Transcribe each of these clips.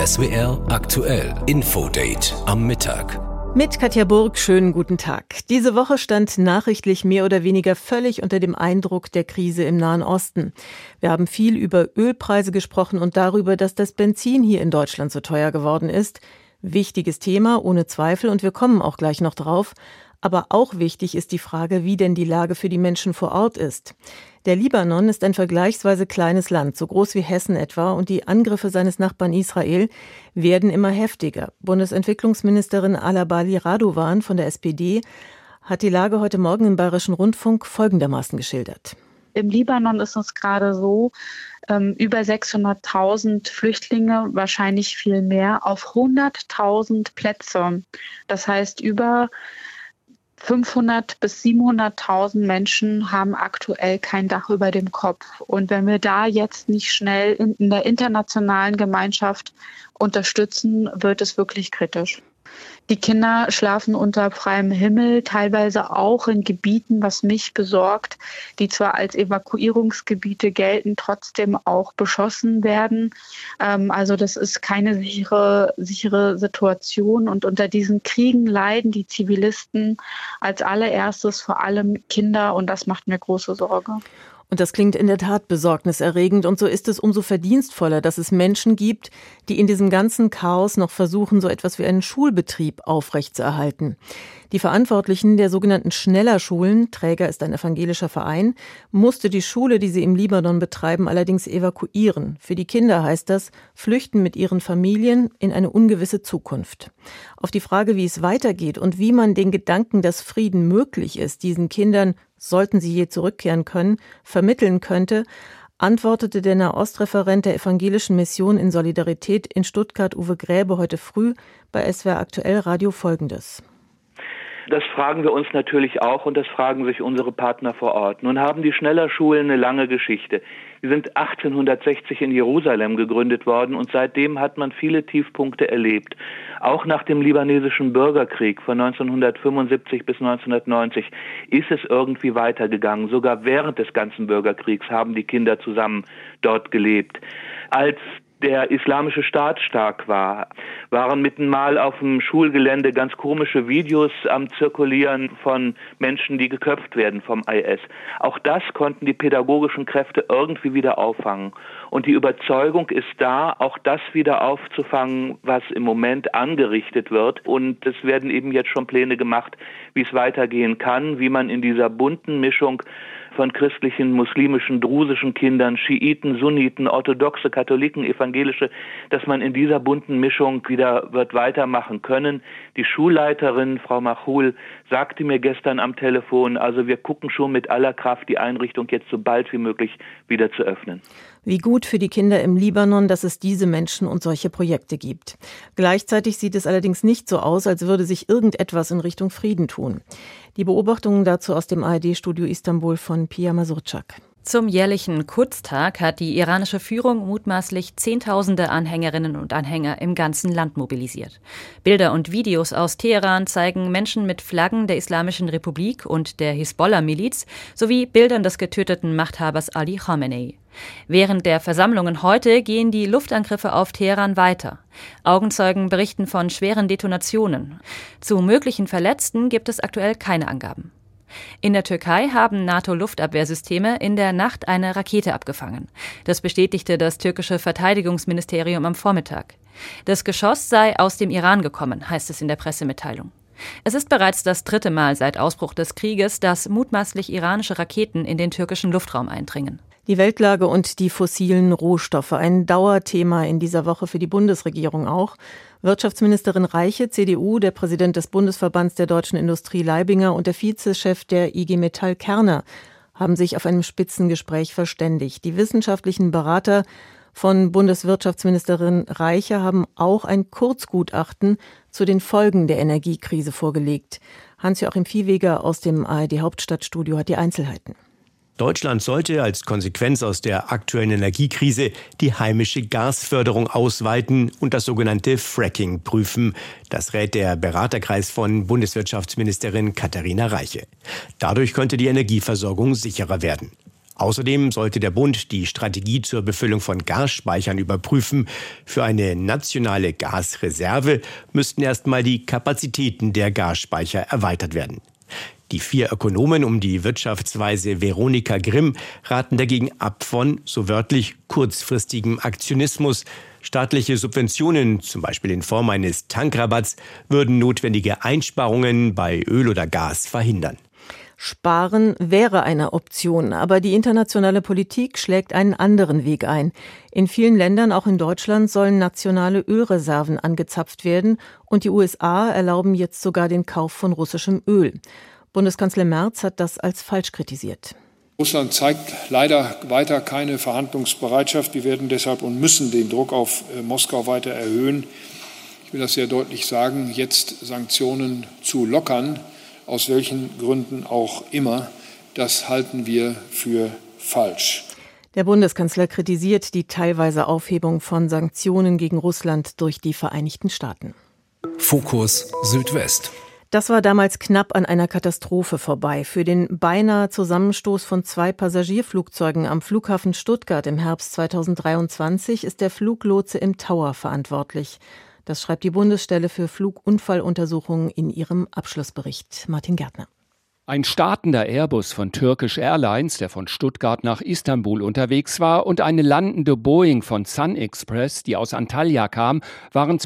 SWR aktuell Infodate am Mittag. Mit Katja Burg, schönen guten Tag. Diese Woche stand nachrichtlich mehr oder weniger völlig unter dem Eindruck der Krise im Nahen Osten. Wir haben viel über Ölpreise gesprochen und darüber, dass das Benzin hier in Deutschland so teuer geworden ist. Wichtiges Thema, ohne Zweifel, und wir kommen auch gleich noch drauf. Aber auch wichtig ist die Frage, wie denn die Lage für die Menschen vor Ort ist. Der Libanon ist ein vergleichsweise kleines Land, so groß wie Hessen etwa, und die Angriffe seines Nachbarn Israel werden immer heftiger. Bundesentwicklungsministerin Ala Bali Radovan von der SPD hat die Lage heute Morgen im Bayerischen Rundfunk folgendermaßen geschildert. Im Libanon ist es gerade so, über 600.000 Flüchtlinge, wahrscheinlich viel mehr, auf 100.000 Plätze. Das heißt, über 500.000 bis 700.000 Menschen haben aktuell kein Dach über dem Kopf. Und wenn wir da jetzt nicht schnell in der internationalen Gemeinschaft unterstützen, wird es wirklich kritisch. Die Kinder schlafen unter freiem Himmel, teilweise auch in Gebieten, was mich besorgt, die zwar als Evakuierungsgebiete gelten, trotzdem auch beschossen werden. Also das ist keine sichere Situation. Und unter diesen Kriegen leiden die Zivilisten als allererstes vor allem Kinder, und das macht mir große Sorge. Und das klingt in der Tat besorgniserregend, und so ist es umso verdienstvoller, dass es Menschen gibt, die in diesem ganzen Chaos noch versuchen, so etwas wie einen Schulbetrieb aufrechtzuerhalten. Die Verantwortlichen der sogenannten Schnellerschulen, Träger ist ein evangelischer Verein, musste die Schule, die sie im Libanon betreiben, allerdings evakuieren. Für die Kinder heißt das, flüchten mit ihren Familien in eine ungewisse Zukunft. Auf die Frage, wie es weitergeht und wie man den Gedanken, dass Frieden möglich ist, diesen Kindern, sollten sie je zurückkehren können, vermitteln könnte, antwortete der Nahostreferent der Evangelischen Mission in Solidarität in Stuttgart, Uwe Gräbe, heute früh bei SWR Aktuell Radio Folgendes. Das fragen wir uns natürlich auch, und das fragen sich unsere Partner vor Ort. Nun haben die Schnellerschulen eine lange Geschichte. Die sind 1860 in Jerusalem gegründet worden, und seitdem hat man viele Tiefpunkte erlebt. Auch nach dem libanesischen Bürgerkrieg von 1975 bis 1990 ist es irgendwie weitergegangen. Sogar während des ganzen Bürgerkriegs haben die Kinder zusammen dort gelebt. Als der Islamische Staat stark war, waren mittenmal auf dem Schulgelände ganz komische Videos am Zirkulieren von Menschen, die geköpft werden vom IS. Auch das konnten die pädagogischen Kräfte irgendwie wieder auffangen. Und die Überzeugung ist da, auch das wieder aufzufangen, was im Moment angerichtet wird. Und es werden eben jetzt schon Pläne gemacht, wie es weitergehen kann, wie man in dieser bunten Mischung von christlichen, muslimischen, drusischen Kindern, Schiiten, Sunniten, Orthodoxe, Katholiken, Evangelische, dass man in dieser bunten Mischung wieder wird weitermachen können. Die Schulleiterin, Frau Machul, sagte mir gestern am Telefon, also wir gucken schon mit aller Kraft, die Einrichtung jetzt so bald wie möglich wieder zu öffnen. Wie gut für die Kinder im Libanon, dass es diese Menschen und solche Projekte gibt. Gleichzeitig sieht es allerdings nicht so aus, als würde sich irgendetwas in Richtung Frieden tun. Die Beobachtungen dazu aus dem ARD-Studio Istanbul von Pia Mazurczak. Zum jährlichen Quds-Tag hat die iranische Führung mutmaßlich Zehntausende Anhängerinnen und Anhänger im ganzen Land mobilisiert. Bilder und Videos aus Teheran zeigen Menschen mit Flaggen der Islamischen Republik und der Hisbollah-Miliz sowie Bildern des getöteten Machthabers Ali Khamenei. Während der Versammlungen heute gehen die Luftangriffe auf Teheran weiter. Augenzeugen berichten von schweren Detonationen. Zu möglichen Verletzten gibt es aktuell keine Angaben. In der Türkei haben NATO-Luftabwehrsysteme in der Nacht eine Rakete abgefangen. Das bestätigte das türkische Verteidigungsministerium am Vormittag. Das Geschoss sei aus dem Iran gekommen, heißt es in der Pressemitteilung. Es ist bereits das 3. Mal seit Ausbruch des Krieges, dass mutmaßlich iranische Raketen in den türkischen Luftraum eindringen. Die Weltlage und die fossilen Rohstoffe, ein Dauerthema in dieser Woche für die Bundesregierung auch. Wirtschaftsministerin Reiche, CDU, der Präsident des Bundesverbands der deutschen Industrie Leibinger und der Vizechef der IG Metall Kerner haben sich auf einem Spitzengespräch verständigt. Die wissenschaftlichen Berater von Bundeswirtschaftsministerin Reiche haben auch ein Kurzgutachten zu den Folgen der Energiekrise vorgelegt. Hans-Joachim Viehweger aus dem ARD-Hauptstadtstudio hat die Einzelheiten. Deutschland sollte als Konsequenz aus der aktuellen Energiekrise die heimische Gasförderung ausweiten und das sogenannte Fracking prüfen. Das rät der Beraterkreis von Bundeswirtschaftsministerin Katharina Reiche. Dadurch könnte die Energieversorgung sicherer werden. Außerdem sollte der Bund die Strategie zur Befüllung von Gasspeichern überprüfen. Für eine nationale Gasreserve müssten erstmal die Kapazitäten der Gasspeicher erweitert werden. Die 4 Ökonomen um die Wirtschaftsweise Veronika Grimm raten dagegen ab von, so wörtlich, kurzfristigem Aktionismus. Staatliche Subventionen, zum Beispiel in Form eines Tankrabatts, würden notwendige Einsparungen bei Öl oder Gas verhindern. Sparen wäre eine Option, aber die internationale Politik schlägt einen anderen Weg ein. In vielen Ländern, auch in Deutschland, sollen nationale Ölreserven angezapft werden und die USA erlauben jetzt sogar den Kauf von russischem Öl. Bundeskanzler Merz hat das als falsch kritisiert. Russland zeigt leider weiter keine Verhandlungsbereitschaft. Wir werden deshalb und müssen den Druck auf Moskau weiter erhöhen. Ich will das sehr deutlich sagen, jetzt Sanktionen zu lockern, aus welchen Gründen auch immer, das halten wir für falsch. Der Bundeskanzler kritisiert die teilweise Aufhebung von Sanktionen gegen Russland durch die Vereinigten Staaten. Fokus Südwest. Das war damals knapp an einer Katastrophe vorbei. Für den beinahe Zusammenstoß von 2 Passagierflugzeugen am Flughafen Stuttgart im Herbst 2023 ist der Fluglotse im Tower verantwortlich. Das schreibt die Bundesstelle für Flugunfalluntersuchungen in ihrem Abschlussbericht. Martin Gärtner. Ein startender Airbus von Turkish Airlines, der von Stuttgart nach Istanbul unterwegs war, und eine landende Boeing von Sun Express, die aus Antalya kam, waren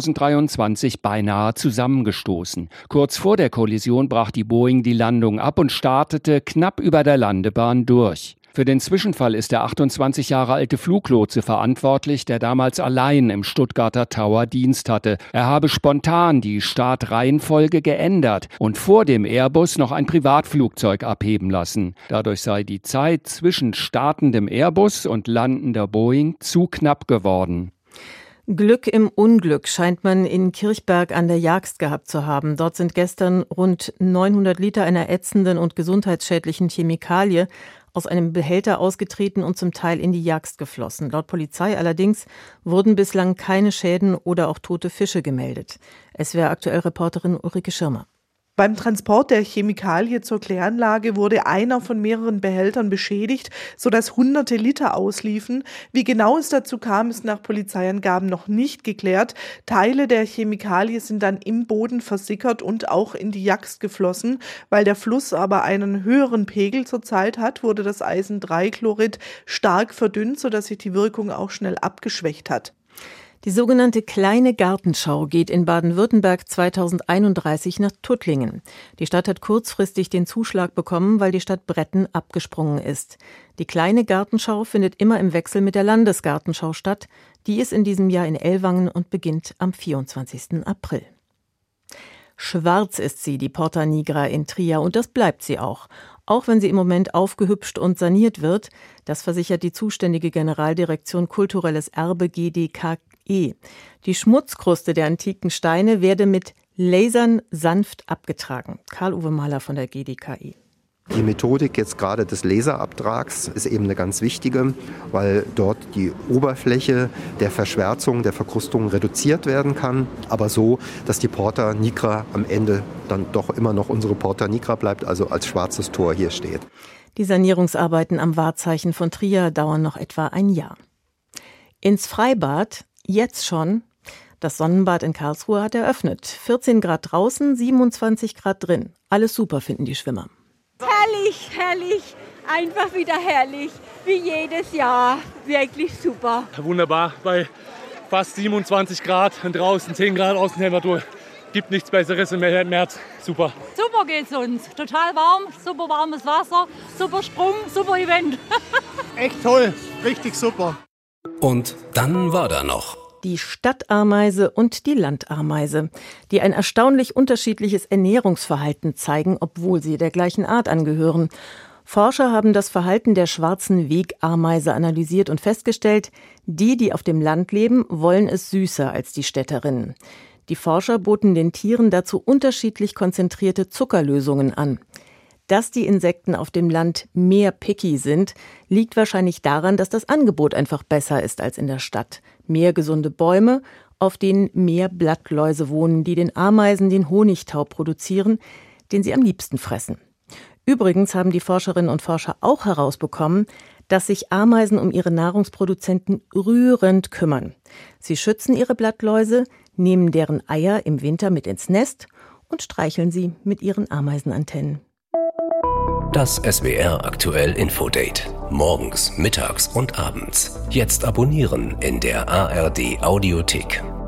2023 beinahe zusammengestoßen. Kurz vor der Kollision brach die Boeing die Landung ab und startete knapp über der Landebahn durch. Für den Zwischenfall ist der 28 Jahre alte Fluglotse verantwortlich, der damals allein im Stuttgarter Tower Dienst hatte. Er habe spontan die Startreihenfolge geändert und vor dem Airbus noch ein Privatflugzeug abheben lassen. Dadurch sei die Zeit zwischen startendem Airbus und landender Boeing zu knapp geworden. Glück im Unglück scheint man in Kirchberg an der Jagst gehabt zu haben. Dort sind gestern rund 900 Liter einer ätzenden und gesundheitsschädlichen Chemikalie aus einem Behälter ausgetreten und zum Teil in die Jagst geflossen. Laut Polizei allerdings wurden bislang keine Schäden oder auch tote Fische gemeldet. SWR-Aktuell-Reporterin Ulrike Schirmer. Beim Transport der Chemikalie zur Kläranlage wurde einer von mehreren Behältern beschädigt, sodass hunderte Liter ausliefen. Wie genau es dazu kam, ist nach Polizeiangaben noch nicht geklärt. Teile der Chemikalie sind dann im Boden versickert und auch in die Jagst geflossen. Weil der Fluss aber einen höheren Pegel zurzeit hat, wurde das Eisen-3-Chlorid stark verdünnt, sodass sich die Wirkung auch schnell abgeschwächt hat. Die sogenannte Kleine Gartenschau geht in Baden-Württemberg 2031 nach Tuttlingen. Die Stadt hat kurzfristig den Zuschlag bekommen, weil die Stadt Bretten abgesprungen ist. Die Kleine Gartenschau findet immer im Wechsel mit der Landesgartenschau statt. Die ist in diesem Jahr in Ellwangen und beginnt am 24. April. Schwarz ist sie, die Porta Nigra in Trier, und das bleibt sie auch. Auch wenn sie im Moment aufgehübscht und saniert wird, das versichert die zuständige Generaldirektion Kulturelles Erbe GDKE. Die Schmutzkruste der antiken Steine werde mit Lasern sanft abgetragen. Karl-Uwe Mahler von der GDKE. Die Methodik jetzt gerade des Laserabtrags ist eben eine ganz wichtige, weil dort die Oberfläche der Verschwärzung, der Verkrustung reduziert werden kann, aber so, dass die Porta Nigra am Ende dann doch immer noch unsere Porta Nigra bleibt, also als schwarzes Tor hier steht. Die Sanierungsarbeiten am Wahrzeichen von Trier dauern noch etwa ein Jahr. Ins Freibad, jetzt schon. Das Sonnenbad in Karlsruhe hat eröffnet. 14 Grad draußen, 27 Grad drin. Alles super, finden die Schwimmer. Herrlich, herrlich, einfach wieder herrlich, wie jedes Jahr, wirklich super. Wunderbar, bei fast 27 Grad und draußen 10 Grad Außentemperatur, gibt nichts Besseres im März, super. Super geht's uns, total warm, super warmes Wasser, super Sprung, super Event. Echt toll, richtig super. Und dann war da noch die Stadtameise und die Landameise, die ein erstaunlich unterschiedliches Ernährungsverhalten zeigen, obwohl sie der gleichen Art angehören. Forscher haben das Verhalten der schwarzen Wegameise analysiert und festgestellt, die auf dem Land leben, wollen es süßer als die Städterinnen. Die Forscher boten den Tieren dazu unterschiedlich konzentrierte Zuckerlösungen an. Dass die Insekten auf dem Land mehr picky sind, liegt wahrscheinlich daran, dass das Angebot einfach besser ist als in der Stadt. Mehr gesunde Bäume, auf denen mehr Blattläuse wohnen, die den Ameisen den Honigtau produzieren, den sie am liebsten fressen. Übrigens haben die Forscherinnen und Forscher auch herausbekommen, dass sich Ameisen um ihre Nahrungsproduzenten rührend kümmern. Sie schützen ihre Blattläuse, nehmen deren Eier im Winter mit ins Nest und streicheln sie mit ihren Ameisenantennen. Das SWR aktuell Infodate. Morgens, mittags und abends. Jetzt abonnieren in der ARD Audiothek.